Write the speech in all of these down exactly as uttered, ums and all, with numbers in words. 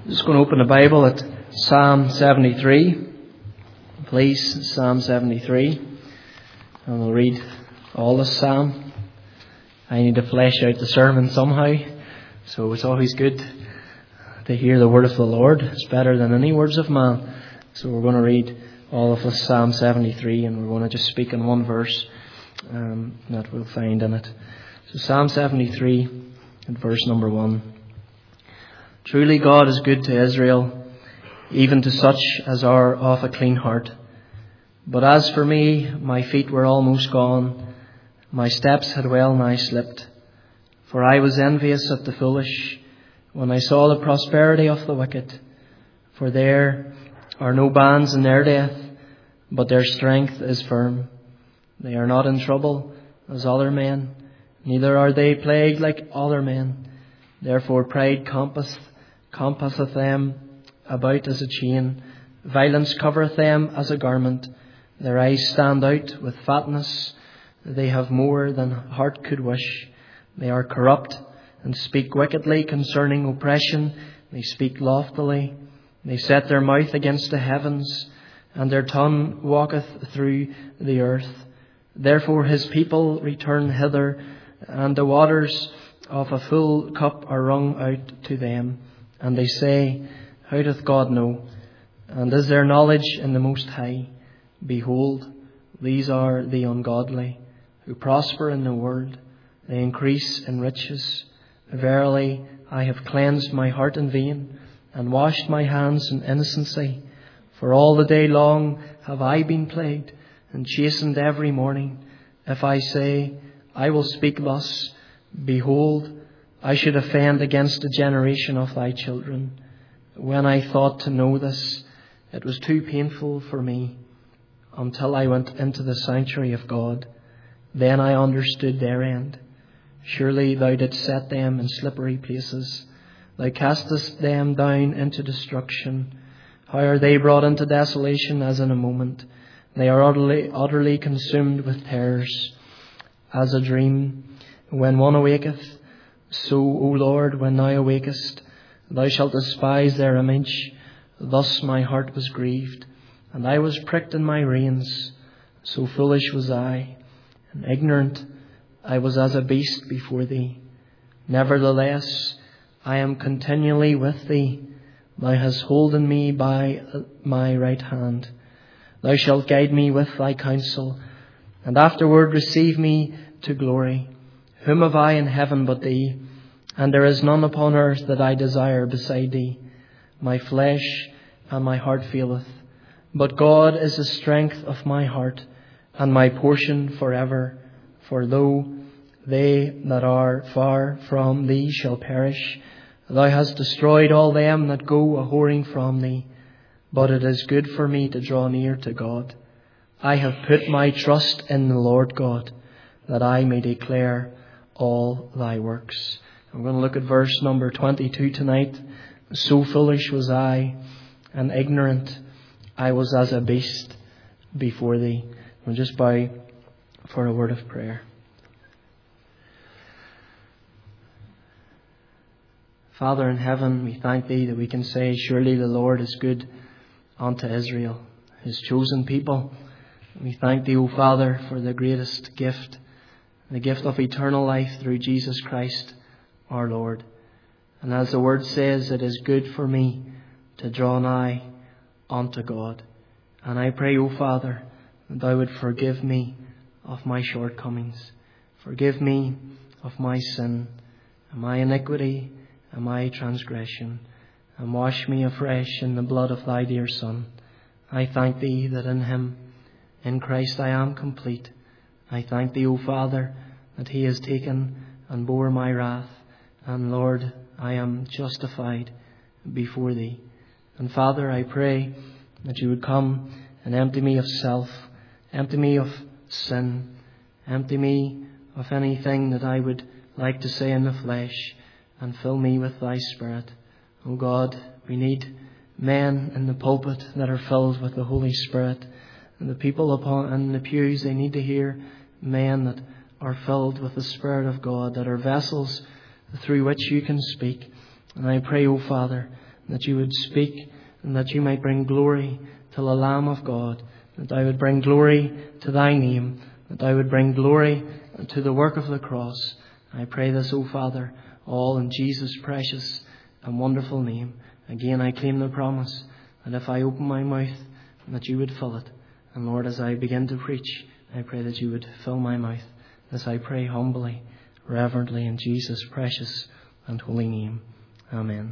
Just going to open the Bible at Psalm seventy-three. Please, Psalm seventy-three. And we'll read all the Psalm. I need to flesh out the sermon somehow. So it's always good to hear the word of the Lord. It's better than any words of man. So we're going to read all of the Psalm seventy-three, and we're going to just speak in one verse um, that we'll find in it. So Psalm seventy-three and verse number one. Truly God is good to Israel, even to such as are of a clean heart. But as for me, my feet were almost gone. My steps had well nigh slipped. For I was envious at the foolish when I saw the prosperity of the wicked. For there are no bands in their death, but their strength is firm. They are not in trouble as other men, neither are they plagued like other men. Therefore pride compasseth, compasseth them about as a chain. Violence covereth them as a garment. Their eyes stand out with fatness. They have more than heart could wish. They are corrupt and speak wickedly concerning oppression. They speak loftily. They set their mouth against the heavens, and their tongue walketh through the earth. Therefore his people return hither, and the waters of a full cup are wrung out to them. And they say, how doth God know? And is there knowledge in the Most High? Behold, these are the ungodly, who prosper in the world. They increase in riches. Verily, I have cleansed my heart in vain, and washed my hands in innocency. For all the day long have I been plagued, and chastened every morning. If I say, I will speak thus, behold, I should offend against the generation of thy children. When I thought to know this, it was too painful for me, until I went into the sanctuary of God. Then I understood their end. Surely thou didst set them in slippery places. Thou castest them down into destruction. How are they brought into desolation as in a moment? They are utterly, utterly consumed with terrors, as a dream when one awaketh. So, O Lord, when thou awakest, thou shalt despise their image. Thus my heart was grieved, and I was pricked in my reins. So foolish was I, and ignorant I was as a beast before thee. Nevertheless, I am continually with thee. Thou hast holden me by my right hand. Thou shalt guide me with thy counsel, and afterward receive me to glory. Whom have I in heaven but thee? And there is none upon earth that I desire beside thee. My flesh and my heart faileth, but God is the strength of my heart, and my portion forever. For though they that are far from thee shall perish, thou hast destroyed all them that go a whoring from thee. But it is good for me to draw near to God. I have put my trust in the Lord God, that I may declare all thy works. I'm going to look at verse number twenty-two tonight. So foolish was I, and ignorant I was as a beast before thee. We'll just bow for a word of prayer. Father in heaven, we thank thee that we can say, surely the Lord is good unto Israel, his chosen people. We thank thee, O Father, for the greatest gift, the gift of eternal life through Jesus Christ our Lord. And as the word says, it is good for me to draw nigh unto God. And I pray, O Father, that thou would forgive me of my shortcomings. Forgive me of my sin, and my iniquity, and my transgression, and wash me afresh in the blood of thy dear Son. I thank thee that in him, in Christ, I am complete. I thank thee, O Father, that he has taken and bore my wrath. And Lord, I am justified before thee. And Father, I pray that you would come and empty me of self, empty me of sin, empty me of anything that I would like to say in the flesh, and fill me with thy Spirit. O God, we need men in the pulpit that are filled with the Holy Spirit. And the people upon in the pews, they need to hear men that are filled with the Spirit of God, that are vessels through which you can speak. And I pray, O Father, that you would speak, and that you might bring glory to the Lamb of God, that I would bring glory to thy name, that I would bring glory to the work of the cross. I pray this, O Father, all in Jesus' precious and wonderful name. Again, I claim the promise that if I open my mouth, that you would fill it. And Lord, as I begin to preach, I pray that you would fill my mouth. This I pray humbly, reverently, in Jesus' precious and holy name. Amen.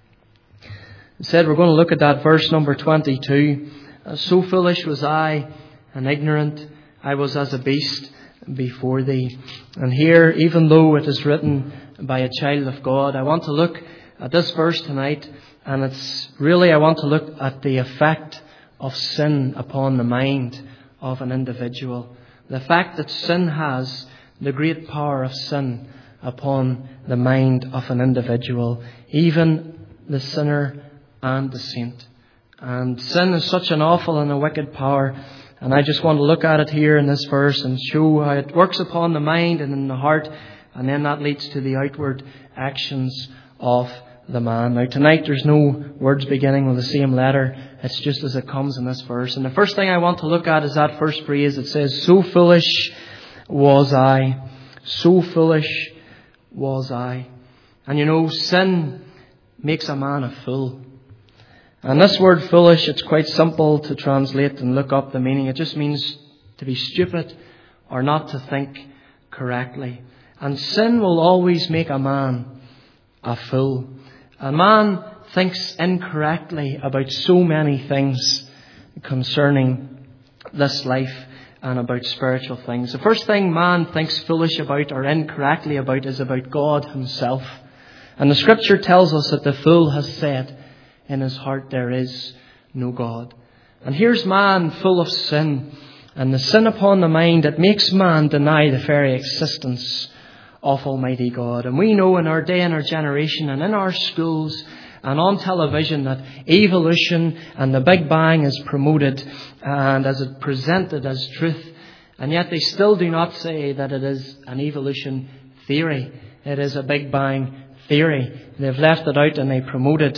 Instead, we're going to look at that verse number twenty-two. So foolish was I, and ignorant I was as a beast before thee. And here, even though it is written by a child of God, I want to look at this verse tonight, and it's really, I want to look at the effect of sin upon the mind of an individual. The fact that sin has the great power of sin upon the mind of an individual, even the sinner and the saint. And sin is such an awful and a wicked power. And I just want to look at it here in this verse and show how it works upon the mind and in the heart. And then that leads to the outward actions of the man. Now tonight there's no words beginning with the same letter. It's just as it comes in this verse. And the first thing I want to look at is that first phrase. It says, so foolish was I. So foolish was I. And you know, sin makes a man a fool. And this word foolish, it's quite simple to translate and look up the meaning. It just means to be stupid or not to think correctly. And sin will always make a man a fool. A man thinks incorrectly about so many things concerning this life and about spiritual things. The first thing man thinks foolish about or incorrectly about is about God himself. And the scripture tells us that the fool has said, in his heart there is no God. And here's man full of sin. And the sin upon the mind, it makes man deny the very existence of Almighty God. And we know in our day and our generation and in our schools and on television that evolution and the Big Bang is promoted and as it presented as truth. And yet they still do not say that it is an evolution theory. It is a Big Bang theory. They've left it out and they promote it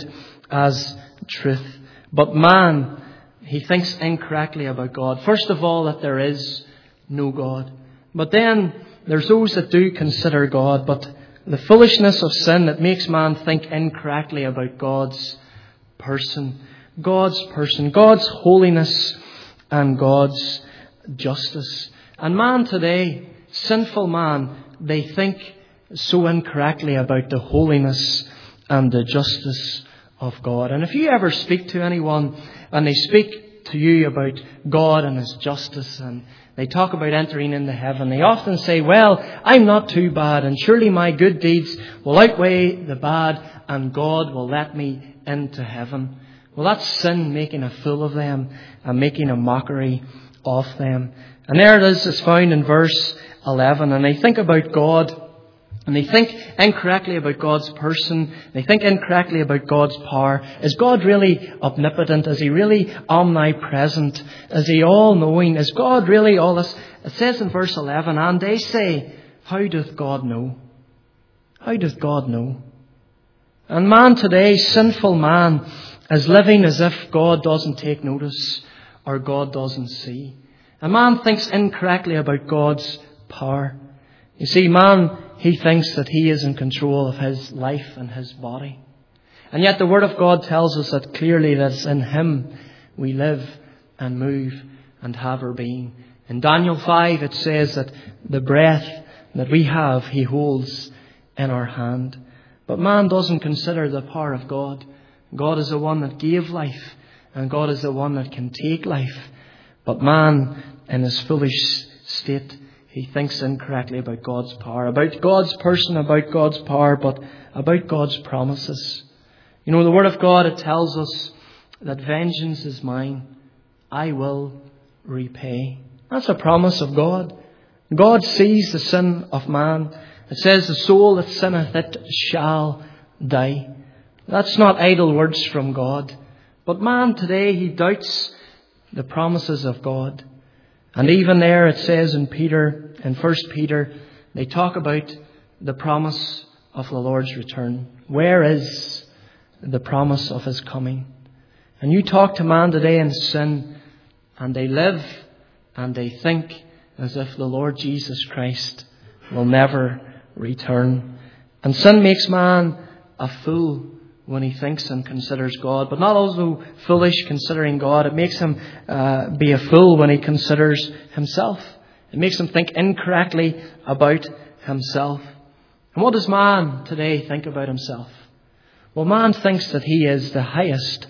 as truth. But man, he thinks incorrectly about God. First of all, that there is no God. But then there's those that do consider God. But the foolishness of sin that makes man think incorrectly about God's person. God's person. God's holiness and God's justice. And man today, sinful man, they think so incorrectly about the holiness and the justice of God. And if you ever speak to anyone and they speak to you about God and His justice and they talk about entering into heaven, they often say, well, I'm not too bad and surely my good deeds will outweigh the bad and God will let me into heaven. Well, that's sin making a fool of them and making a mockery of them. And there it is, it's found in verse eleven. And they think about God. And they think incorrectly about God's person. They think incorrectly about God's power. Is God really omnipotent? Is He really omnipresent? Is He all-knowing? Is God really all this? It says in verse eleven, and they say, how doth God know? How doth God know? And man today, sinful man, is living as if God doesn't take notice or God doesn't see. A man thinks incorrectly about God's power. You see, man, he thinks that he is in control of his life and his body. And yet the Word of God tells us that clearly that it's in Him we live and move and have our being. In Daniel five it says that the breath that we have He holds in our hand. But man doesn't consider the power of God. God is the one that gave life and God is the one that can take life. But man in his foolish state, he thinks incorrectly about God's power, about God's person, about God's power, but about God's promises. You know, the Word of God, it tells us that vengeance is mine. I will repay. That's a promise of God. God sees the sin of man. It says, the soul that sinneth, it shall die. That's not idle words from God. But man today, he doubts the promises of God. And even there it says in Peter, in First Peter, they talk about the promise of the Lord's return. Where is the promise of His coming. And you talk to man today in sin, and they live and they think as if the Lord Jesus Christ will never return. And sin makes man a fool when he thinks and considers God, but not also foolish considering God. It makes him uh, be a fool when he considers himself. It makes him think incorrectly about himself. And what does man today think about himself? Well, man thinks that he is the highest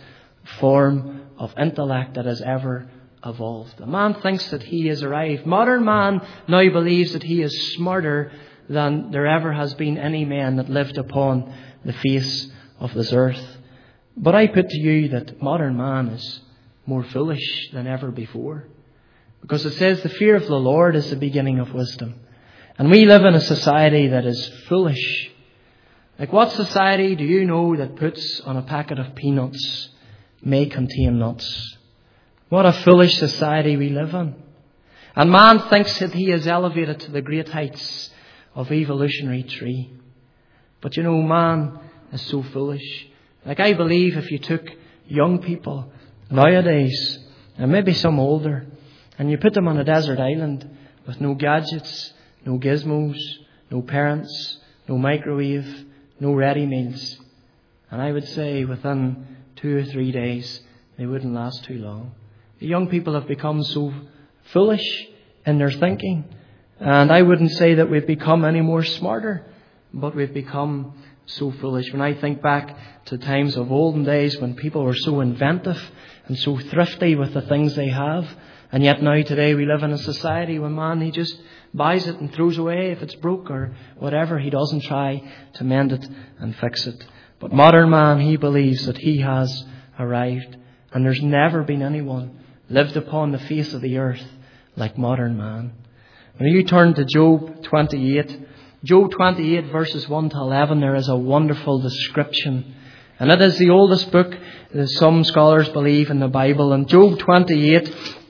form of intellect that has ever evolved. A man thinks that he has arrived. Modern man now believes that he is smarter than there ever has been any man that lived upon the face of this earth. But I put to you that modern man is more foolish than ever before. Because it says the fear of the Lord is the beginning of wisdom. And we live in a society that is foolish. Like, what society do you know that puts on a packet of peanuts may contain nuts? What a foolish society we live in. And man thinks that he is elevated to the great heights of evolutionary tree. But you know, man is so foolish. Like, I believe if you took young people nowadays, and maybe some older, and you put them on a desert island with no gadgets, no gizmos, no parents, no microwave, no ready meals, and I would say within two or three days they wouldn't last too long. The young people have become so foolish in their thinking, and I wouldn't say that we've become any more smarter, but we've become so foolish. When I think back to times of olden days when people were so inventive and so thrifty with the things they have, and yet now today we live in a society where man, he just buys it and throws away if it's broke or whatever. He doesn't try to mend it and fix it. But modern man, he believes that he has arrived, and there's never been anyone lived upon the face of the earth like modern man. When you turn to Job twenty-eight, Job twenty-eight verses one to eleven, there is a wonderful description. And it is the oldest book that some scholars believe in the Bible. And Job twenty-eight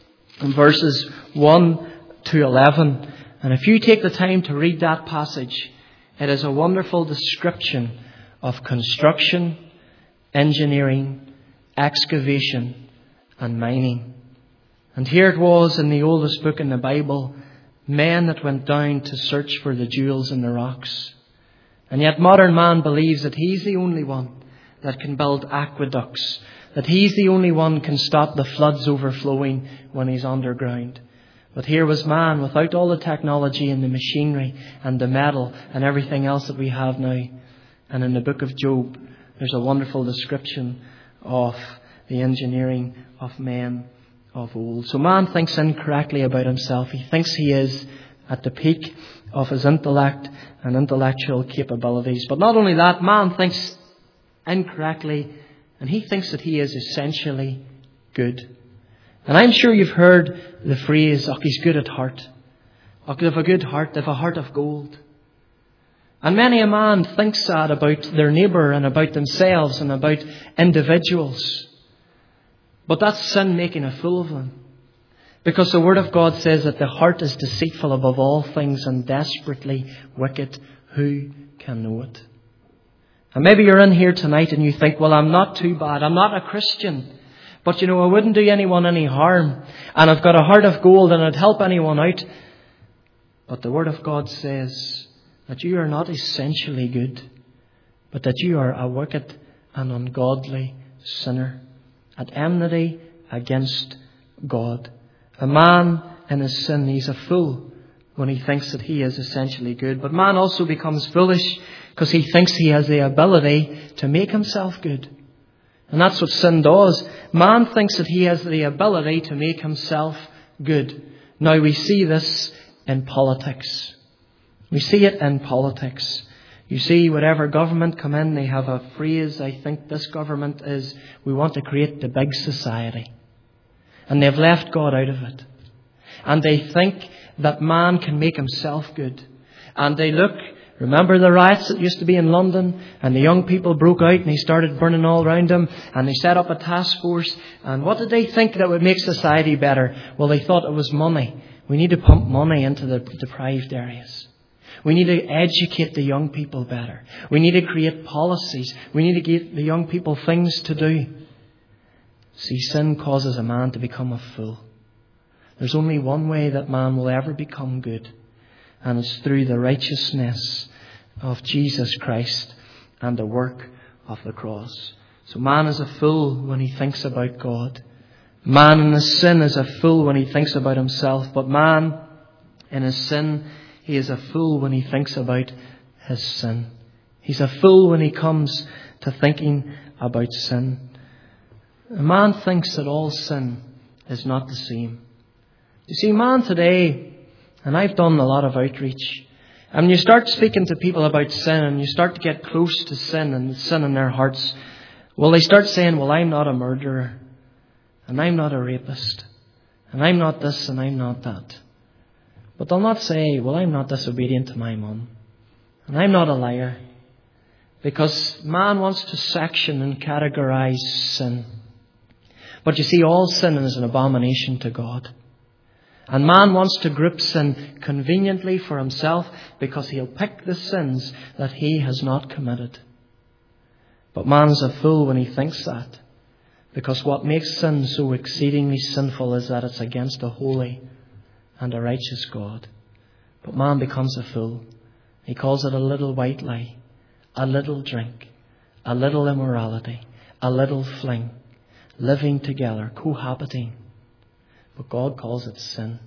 verses one to eleven. And if you take the time to read that passage, it is a wonderful description of construction, engineering, excavation and mining. And here it was in the oldest book in the Bible, men that went down to search for the jewels in the rocks. And yet modern man believes that he's the only one that can build aqueducts, that he's the only one can stop the floods overflowing when he's underground. But here was man without all the technology and the machinery and the metal and everything else that we have now. And in the book of Job, there's a wonderful description of the engineering of men of old. So man thinks incorrectly about himself. He thinks he is at the peak of his intellect and intellectual capabilities. But not only that, man thinks incorrectly, and he thinks that he is essentially good. And I'm sure you've heard the phrase, "Oh, he's good at heart. Oh, they've a good heart, they've a heart of gold." And many a man thinks that about their neighbour and about themselves and about individuals. But that's sin making a fool of them. Because the Word of God says that the heart is deceitful above all things and desperately wicked. Who can know it? And maybe you're in here tonight and you think, well, I'm not too bad. I'm not a Christian. But you know, I wouldn't do anyone any harm. And I've got a heart of gold and I'd help anyone out. But the Word of God says that you are not essentially good, but that you are a wicked and ungodly sinner, at enmity against God. A man in his sin, he's a fool when he thinks that he is essentially good. But man also becomes foolish because he thinks he has the ability to make himself good. And that's what sin does. Man thinks that he has the ability to make himself good. Now we see this in politics. We see it in politics. You see, whatever government come in, they have a phrase, I think this government is, we want to create the big society. And they've left God out of it. And they think that man can make himself good. And they look, remember the riots that used to be in London? And the young people broke out and they started burning all around them. And they set up a task force. And what did they think that would make society better? Well, they thought it was money. We need to pump money into the deprived areas. We need to educate the young people better. We need to create policies. We need to give the young people things to do. See, sin causes a man to become a fool. There's only one way that man will ever become good, and it's through the righteousness of Jesus Christ and the work of the cross. So man is a fool when he thinks about God. Man in his sin is a fool when he thinks about himself. But man in his sin, he is a fool when he thinks about his sin. He's a fool when he comes to thinking about sin. A man thinks that all sin is not the same. You see, man today, and I've done a lot of outreach, and when you start speaking to people about sin and you start to get close to sin and sin in their hearts, well, they start saying, well, I'm not a murderer, and I'm not a rapist, and I'm not this and I'm not that. But they'll not say, well, I'm not disobedient to my mum, and I'm not a liar. Because man wants to section and categorize sin. But you see, all sin is an abomination to God. And man wants to group sin conveniently for himself because he'll pick the sins that he has not committed. But man's a fool when he thinks that. Because what makes sin so exceedingly sinful is that it's against a holy and a righteous God. But man becomes a fool. He calls it a little white lie, a little drink, a little immorality, a little fling, living together, cohabiting. But God calls it sin.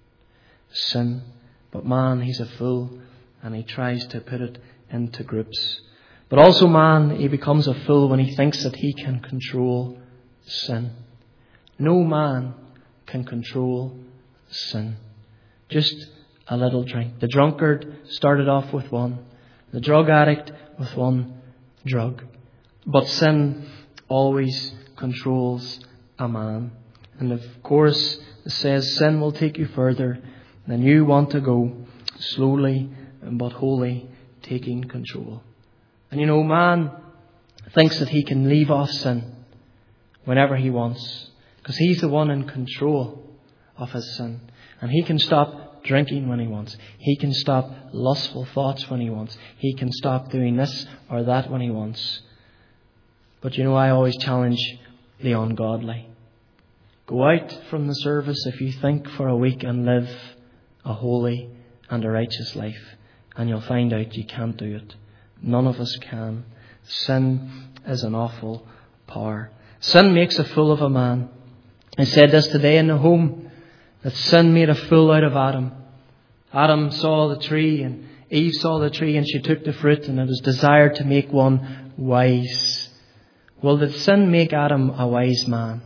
Sin. But man, he's a fool, and he tries to put it into groups. But also man, he becomes a fool when he thinks that he can control sin. No man can control sin. Just a little drink. The drunkard started off with one. The drug addict with one drug. But sin always controls a man. And of course, it says sin will take you further than you want to go, slowly but wholly taking control. And you know, man thinks that he can leave off sin whenever he wants, because he's the one in control of his sin. And he can stop drinking when he wants. He can stop lustful thoughts when he wants. He can stop doing this or that when he wants. But you know, I always challenge the ungodly. Go out from the service if you think for a week and live a holy and a righteous life, and you'll find out you can't do it. None of us can. Sin is an awful power. Sin makes a fool of a man. I said this today in the home, that sin made a fool out of Adam. Adam saw the tree and Eve saw the tree and she took the fruit, and it was desired to make one wise. Well, did sin make Adam a wise man?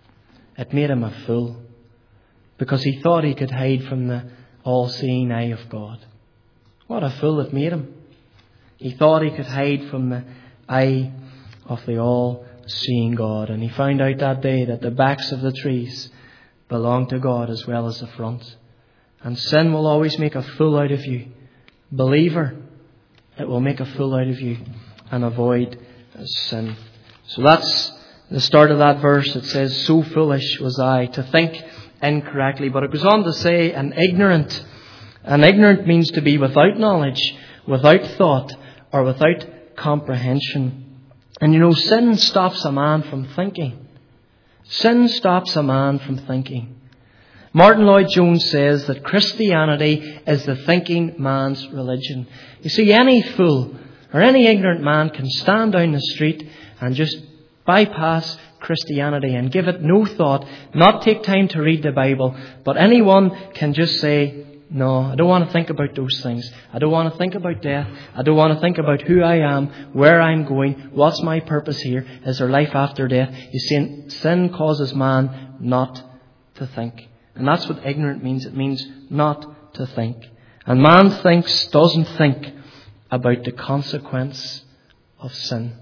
It made him a fool, because he thought he could hide from the all-seeing eye of God. What a fool it made him. He thought he could hide from the eye of the all-seeing God. And he found out that day that the backs of the trees belong to God as well as the front. And sin will always make a fool out of you. Believer, it will make a fool out of you, and avoid sin. So that's the start of that verse. It says, so foolish was I to think incorrectly. But it goes on to say, and ignorant. And ignorant means to be without knowledge, without thought, or without comprehension. And you know, sin stops a man from thinking. Sin stops a man from thinking. Martin Lloyd-Jones says that Christianity is the thinking man's religion. You see, any fool or any ignorant man can stand down the street and just bypass Christianity and give it no thought, not take time to read the Bible. But anyone can just say, no, I don't want to think about those things. I don't want to think about death. I don't want to think about who I am, where I'm going, what's my purpose here. Is there life after death? You see, sin causes man not to think. And that's what ignorant means. It means not to think. And man thinks, doesn't think about the consequence of sin.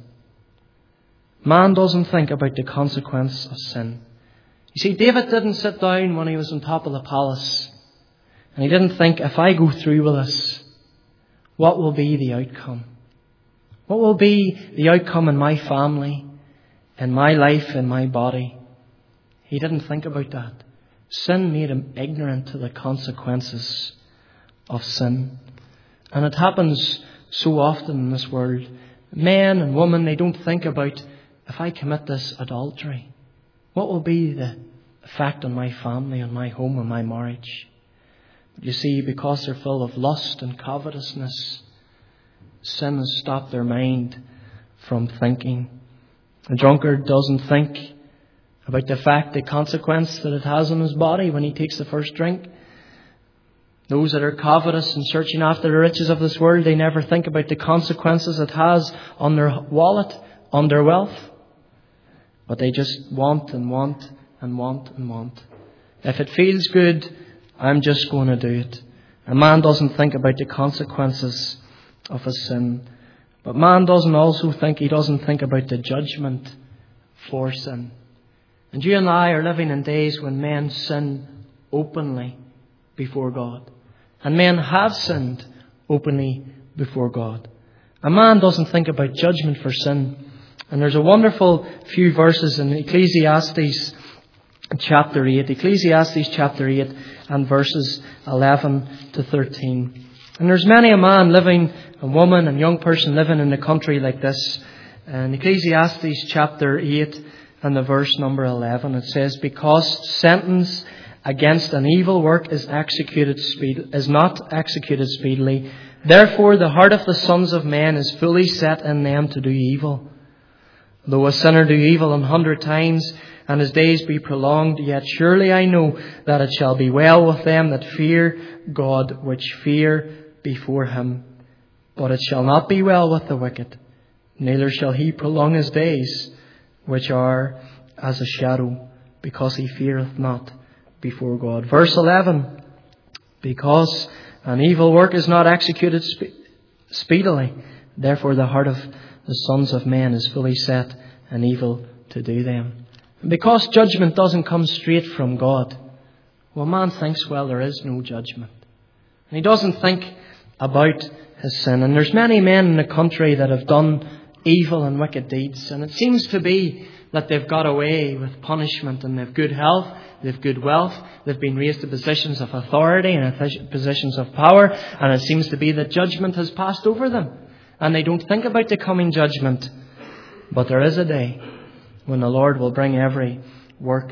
Man doesn't think about the consequence of sin. You see, David didn't sit down when he was on top of the palace, and he didn't think, if I go through with this, what will be the outcome? What will be the outcome in my family, in my life, in my body? He didn't think about that. Sin made him ignorant to the consequences of sin. And it happens so often in this world. Men and women, they don't think about, if I commit this adultery, what will be the effect on my family, on my home, on my marriage? But you see, because they're full of lust and covetousness, sin has stopped their mind from thinking. A drunkard doesn't think about the fact, the consequence that it has on his body when he takes the first drink. Those that are covetous and searching after the riches of this world, they never think about the consequences it has on their wallet, on their wealth. But they just want and want and want and want. If it feels good, I'm just going to do it. A man doesn't think about the consequences of his sin. But man doesn't also think, he doesn't think about the judgment for sin. And you and I are living in days when men sin openly before God. And men have sinned openly before God. A man doesn't think about judgment for sin. And there's a wonderful few verses in Ecclesiastes chapter eight. Ecclesiastes chapter eight and verses eleven to thirteen. And there's many a man living, a woman and young person living in a country like this. In Ecclesiastes chapter eight and the verse number eleven, it says, because sentence against an evil work is executed speed, is not executed speedily, therefore the heart of the sons of men is fully set in them to do evil. Though a sinner do evil an hundred times, and his days be prolonged, yet surely I know that it shall be well with them that fear God, which fear before him. But it shall not be well with the wicked, neither shall he prolong his days, which are as a shadow, because he feareth not before God. Verse eleven, because an evil work is not executed spe- speedily, therefore the heart of the sons of men is fully set in evil to do them. And because judgment doesn't come straight from God, well, man thinks, well, there is no judgment. And he doesn't think about his sin. And there's many men in the country that have done evil and wicked deeds. And it seems to be that they've got away with punishment, and they've good health, they've good wealth, they've been raised to positions of authority and positions of power. And it seems to be that judgment has passed over them. And they don't think about the coming judgment. But there is a day when the Lord will bring every work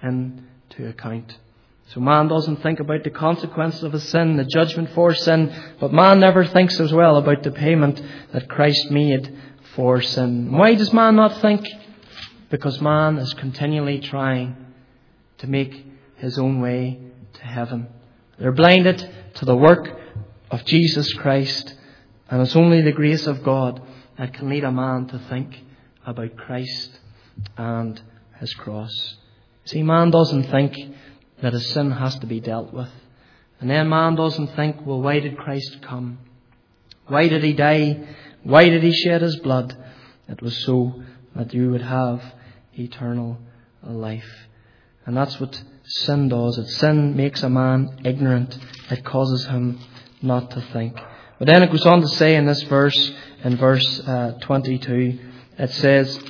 into account. So man doesn't think about the consequences of his sin, the judgment for sin, but man never thinks as well about the payment that Christ made for sin. Why does man not think? Because man is continually trying to make his own way to heaven. They're blinded to the work of Jesus Christ, and it's only the grace of God that can lead a man to think about Christ and his cross. See, man doesn't think that his sin has to be dealt with. And then man doesn't think, well, why did Christ come? Why did he die? Why did he shed his blood? It was so that you would have eternal life. And that's what sin does. It sin makes a man ignorant. It causes him not to think. But then it goes on to say in this verse, in verse uh, twenty-two, it says,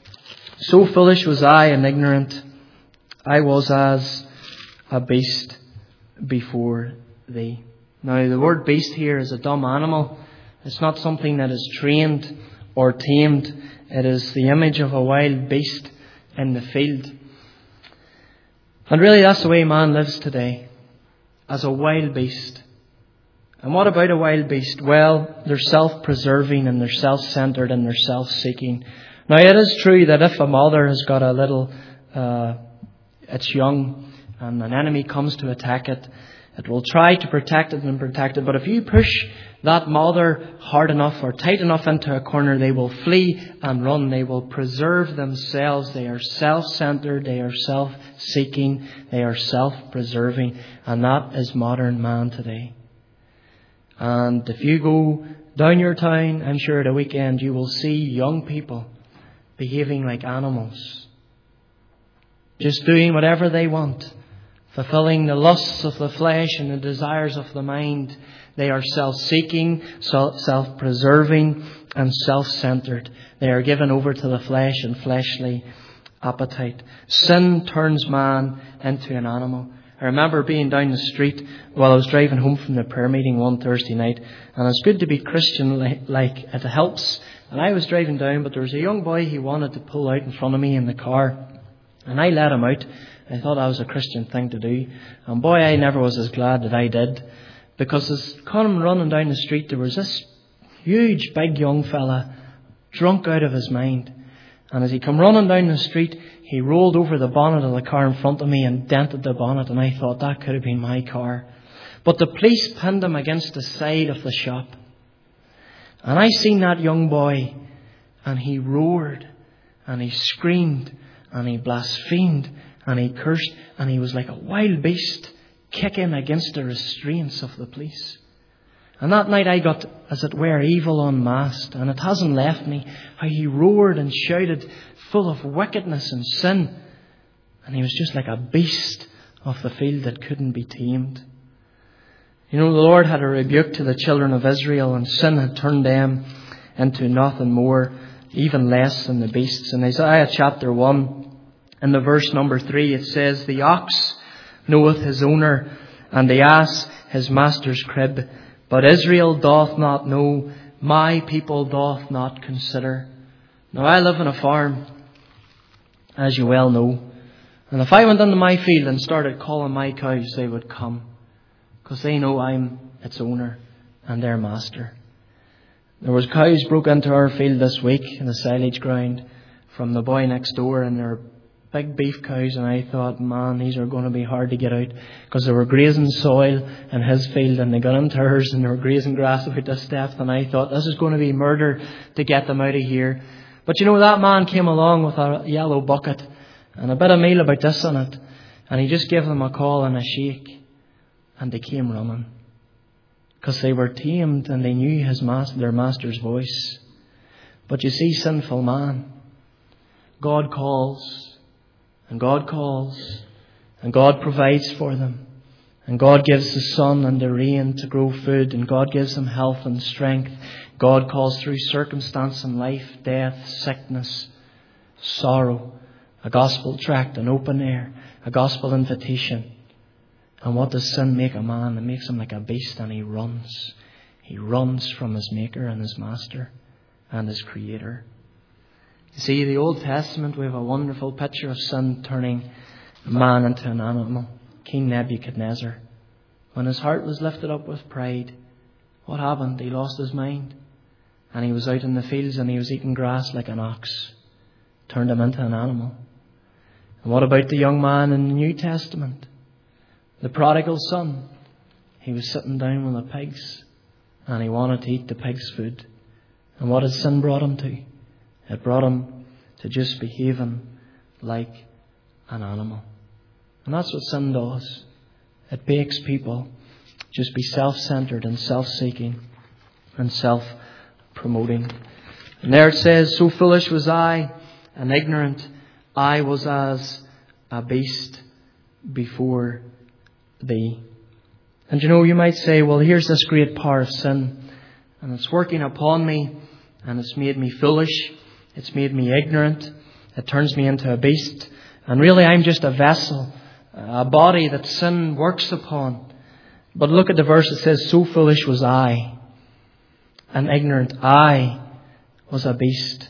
so foolish was I and ignorant, I was as a beast before thee. Now the word beast here is a dumb animal. It's not something that is trained or tamed. It is the image of a wild beast in the field. And really that's the way man lives today, as a wild beast. And what about a wild beast? Well, they're self-preserving and they're self-centered and they're self-seeking. Now it is true that if a mother has got a little, uh, it's young, and an enemy comes to attack it, it will try to protect it and protect it. But if you push that mother hard enough or tight enough into a corner, they will flee and run. They will preserve themselves. They are self-centered. They are self-seeking. They are self-preserving. And that is modern man today. And if you go down your town, I'm sure at a weekend, you will see young people behaving like animals. Just doing whatever they want. Fulfilling the lusts of the flesh and the desires of the mind. They are self-seeking, self-preserving and self-centered. They are given over to the flesh and fleshly appetite. Sin turns man into an animal. I remember being down the street while I was driving home from the prayer meeting one Thursday night, and it's good to be Christian like, like it helps. And I was driving down, but there was a young boy, he wanted to pull out in front of me in the car, and I let him out. I thought that was a Christian thing to do. And boy, I never was as glad that I did, because as come running down the street, there was this huge, big young fella, drunk out of his mind. And as he come running down the street, he rolled over the bonnet of the car in front of me and dented the bonnet, and I thought that could have been my car. But the police pinned him against the side of the shop. And I seen that young boy, and he roared, and he screamed, and he blasphemed, and he cursed, and he was like a wild beast kicking against the restraints of the police. And that night I got, as it were, evil unmasked, and it hasn't left me. How he roared and shouted, full of wickedness and sin. And he was just like a beast of the field that couldn't be tamed. You know, the Lord had a rebuke to the children of Israel, and sin had turned them into nothing more, even less than the beasts. In Isaiah chapter one, in the verse number three, it says, the ox knoweth his owner, and the ass his master's crib. But Israel doth not know, my people doth not consider. Now I live on a farm, as you well know. And if I went into my field and started calling my cows, they would come. Because they know I'm its owner and their master. There was cows broke into our field this week in the silage ground from the boy next door, and they're big beef cows, and I thought, man, these are going to be hard to get out, because they were grazing soil in his field, and they got into hers, and they were grazing grass about this depth, and I thought, this is going to be murder to get them out of here. But you know, that man came along with a yellow bucket and a bit of meal about this in it, and he just gave them a call and a shake, and they came running, because they were tamed and they knew his master, their master's voice. But you see, sinful man, God calls, and God calls, and God provides for them, and God gives the sun and the rain to grow food, and God gives them health and strength. God calls through circumstance in life, death, sickness, sorrow, a gospel tract, an open air, a gospel invitation. And what does sin make a man? It makes him like a beast, and he runs. He runs from his maker and his master and his creator. You see, the Old Testament, we have a wonderful picture of sin turning man into an animal. King Nebuchadnezzar, when his heart was lifted up with pride, what happened? He lost his mind, and he was out in the fields and he was eating grass like an ox. Turned him into an animal. And what about the young man in the New Testament? The prodigal son. He was sitting down with the pigs, and he wanted to eat the pigs' food. And what had sin brought him to? It brought him to just behaving like an animal. And that's what sin does. It makes people just be self-centered and self-seeking and self-promoting. And there it says, so foolish was I, and ignorant I was as a beast before thee. And you know, you might say, well, here's this great power of sin, and it's working upon me, and it's made me foolish. It's made me ignorant. It turns me into a beast. And really, I'm just a vessel, a body that sin works upon. But look at the verse. It says, so foolish was I, and ignorant I was a beast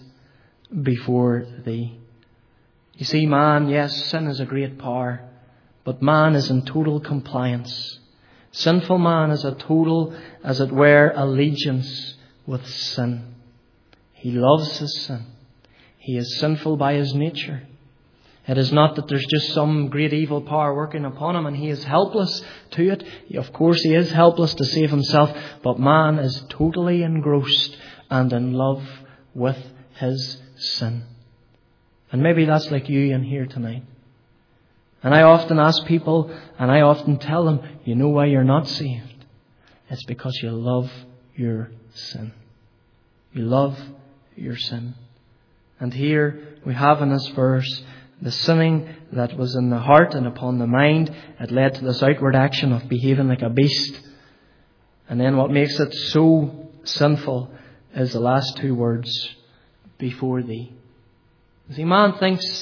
before thee. You see, man, yes, sin is a great power, but man is in total compliance. Sinful man is a total, as it were, allegiance with sin. He loves his sin. He is sinful by his nature. It is not that there's just some great evil power working upon him and he is helpless to it. Of course he is helpless to save himself, but man is totally engrossed and in love with his sin. And maybe that's like you in here tonight. And I often ask people, and I often tell them, you know why you're not saved? It's because you love your sin. You love your sin. And here we have in this verse the sinning that was in the heart and upon the mind. It led to this outward action of behaving like a beast. And then what makes it so sinful is the last two words, before thee. See, man thinks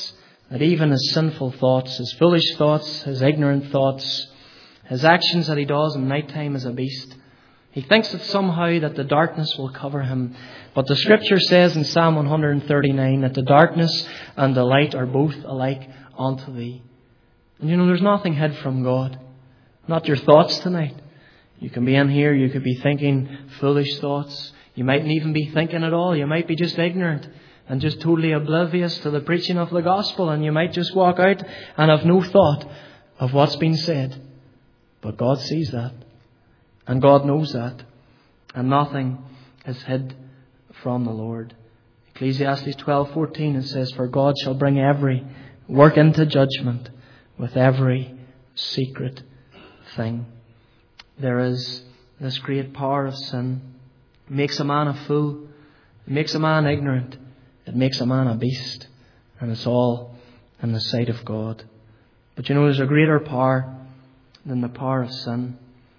that even his sinful thoughts, his foolish thoughts, his ignorant thoughts, his actions that he does in night time as a beast, he thinks that somehow that the darkness will cover him. But the Scripture says in Psalm one thirty-nine that the darkness and the light are both alike unto thee. And you know, there's nothing hid from God. Not your thoughts tonight. You can be in here, you could be thinking foolish thoughts. You mightn't even be thinking at all. You might be just ignorant and just totally oblivious to the preaching of the gospel. And you might just walk out and have no thought of what's been said. But God sees that. And God knows that. And nothing is hid from the Lord. Ecclesiastes twelve fourteen, it says, for God shall bring every work into judgment with every secret thing. There is this great power of sin. It makes a man a fool. It makes a man ignorant. It makes a man a beast. And it's all in the sight of God. But you know, there's a greater power than the power of sin.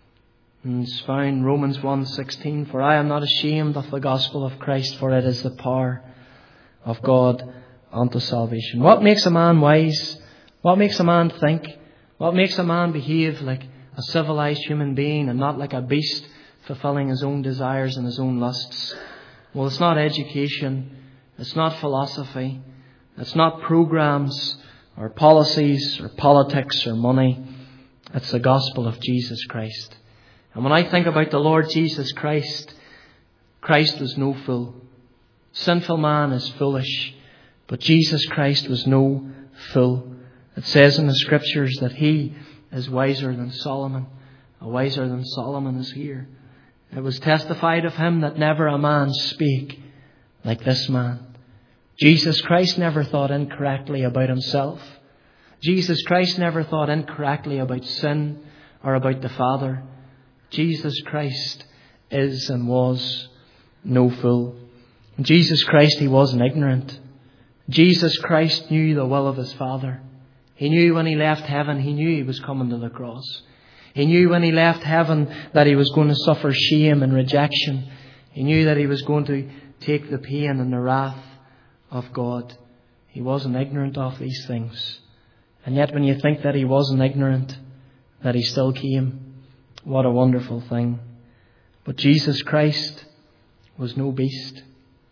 And it's found in Romans one sixteen, for I am not ashamed of the gospel of Christ, for it is the power of God unto salvation. What makes a man wise? What makes a man think? What makes a man behave like a civilized human being and not like a beast fulfilling his own desires and his own lusts? Well, it's not education. It's not philosophy. It's not programs or policies or politics or money. It's the gospel of Jesus Christ. And when I think about the Lord Jesus Christ, Christ was no fool. Sinful man is foolish, but Jesus Christ was no fool. It says in the Scriptures that he is wiser than Solomon. A wiser than Solomon is here. It was testified of him that never a man spake like this man. Jesus Christ never thought incorrectly about himself. Jesus Christ never thought incorrectly about sin or about the Father. Jesus Christ is and was no fool. Jesus Christ, he wasn't ignorant. Jesus Christ knew the will of his Father. He knew when he left heaven, he knew he was coming to the cross. He knew when he left heaven that he was going to suffer shame and rejection. He knew that he was going to take the pain and the wrath of God. He wasn't ignorant of these things. And yet when you think that he wasn't ignorant, that he still came, what a wonderful thing. But Jesus Christ was no beast.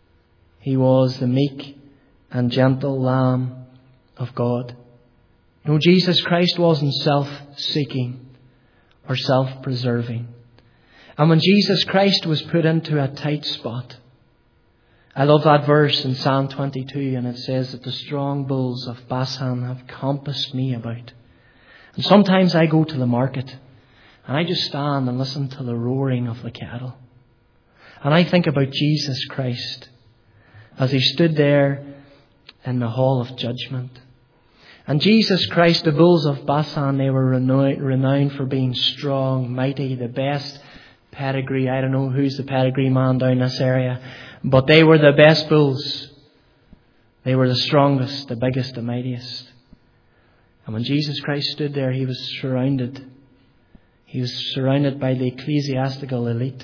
He was the meek and gentle Lamb of God. No, Jesus Christ wasn't self-seeking or self-preserving. And when Jesus Christ was put into a tight spot, I love that verse in Psalm twenty-two, and it says that the strong bulls of Bashan have compassed me about. And sometimes I go to the market and I just stand and listen to the roaring of the cattle. And I think about Jesus Christ as he stood there in the hall of judgment. And Jesus Christ, the bulls of Bashan, they were renowned for being strong, mighty, the best pedigree. I don't know who's the pedigree man down this area, but they were the best bulls. They were the strongest, the biggest, the mightiest. And when Jesus Christ stood there, he was surrounded. He was surrounded by the ecclesiastical elite.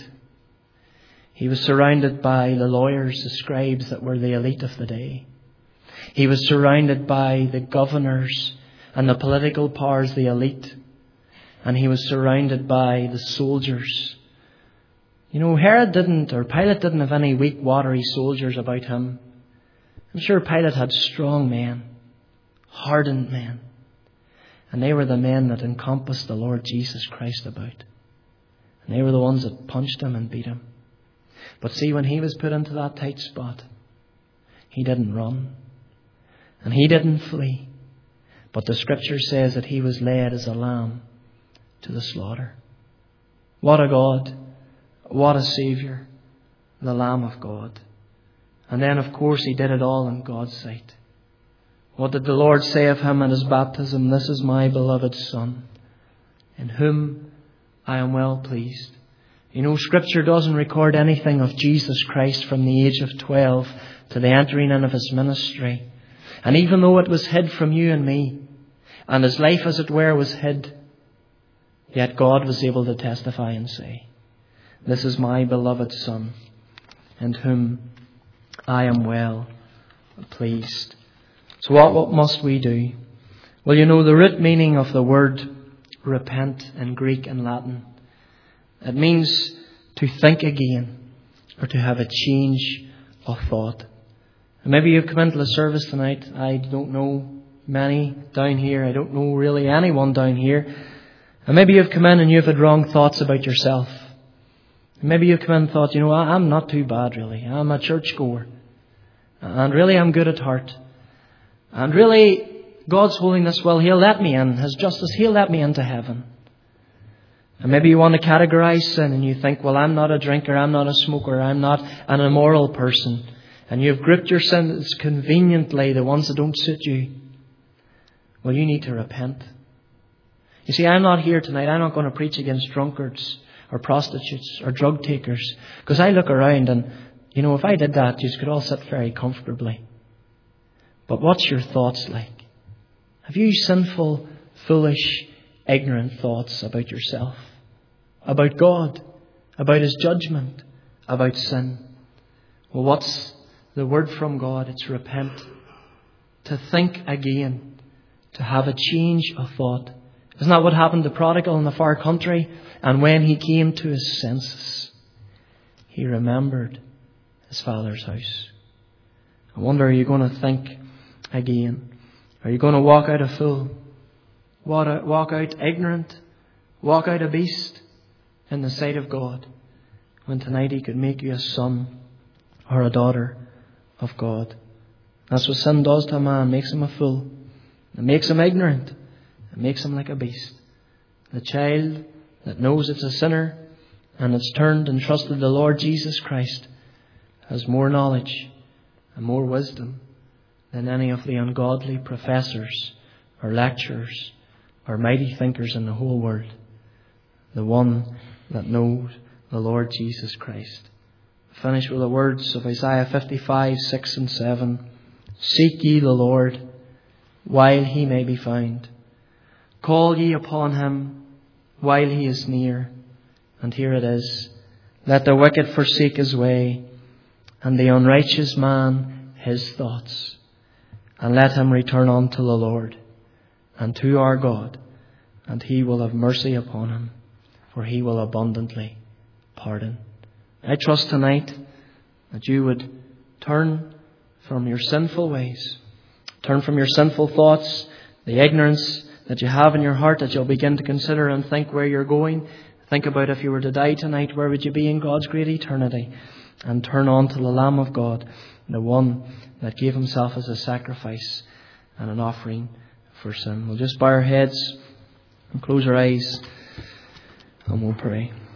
He was surrounded by the lawyers, the scribes that were the elite of the day. He was surrounded by the governors and the political powers, the elite. And he was surrounded by the soldiers. You know, Herod didn't, or Pilate didn't have any weak, watery soldiers about him. I'm sure Pilate had strong men, hardened men. And they were the men that encompassed the Lord Jesus Christ about. And they were the ones that punched him and beat him. But see, when he was put into that tight spot, he didn't run. And he didn't flee. But the Scripture says that he was led as a lamb to the slaughter. What a God. What a Saviour. The Lamb of God. And then, of course, he did it all in God's sight. What did the Lord say of him at his baptism? This is my beloved Son, in whom I am well pleased. You know, Scripture doesn't record anything of Jesus Christ from the age of twelve to the entering in of his ministry. And even though it was hid from you and me, and his life, as it were, was hid, yet God was able to testify and say, this is my beloved Son, in whom I am well pleased. So what, what must we do? Well, you know, the root meaning of the word repent in Greek and Latin, it means to think again or to have a change of thought. And maybe you've come into the service tonight. I don't know many down here. I don't know really anyone down here. And maybe you've come in and you've had wrong thoughts about yourself. And maybe you've come in and thought, you know, I'm not too bad really. I'm a churchgoer. And really I'm good at heart. And really God's holiness, well, He'll let me in. His justice, He'll let me into heaven. And maybe you want to categorize sin and you think, well, I'm not a drinker, I'm not a smoker, I'm not an immoral person. And you've grouped your sins conveniently, the ones that don't suit you. Well, you need to repent. You see, I'm not here tonight. I'm not going to preach against drunkards or prostitutes or drug takers. Because I look around and, you know, if I did that, you could all sit very comfortably. But what's your thoughts like? Have you sinful, foolish, ignorant thoughts about yourself? About God? About His judgment? About sin? Well, what's the word from God? It's repent. To think again. To have a change of thought. Isn't that what happened to Prodigal in the far country? And when he came to his senses, he remembered his father's house. I wonder, are you going to think again? Are you going to walk out a fool? Walk out ignorant? Walk out a beast in the sight of God? When tonight He could make you a son or a daughter of God. That's what sin does to a man. It makes him a fool. It makes him ignorant. It makes him like a beast. The child that knows it's a sinner and it's turned and trusted the Lord Jesus Christ has more knowledge and more wisdom than any of the ungodly professors or lecturers or mighty thinkers in the whole world. The one that knows the Lord Jesus Christ. I finish with the words of Isaiah fifty-five, six and seven. Seek ye the Lord while He may be found. Call ye upon Him while He is near. And here it is. Let the wicked forsake his way, and the unrighteous man his thoughts. And let him return unto the Lord, and to our God, and He will have mercy upon him, for He will abundantly pardon. I trust tonight that you would turn from your sinful ways, turn from your sinful thoughts, the ignorance that you have in your heart, that you'll begin to consider and think where you're going. Think about if you were to die tonight, where would you be in God's great eternity? And turn on to the Lamb of God, the one that gave Himself as a sacrifice and an offering for sin. We'll just bow our heads and close our eyes and we'll pray.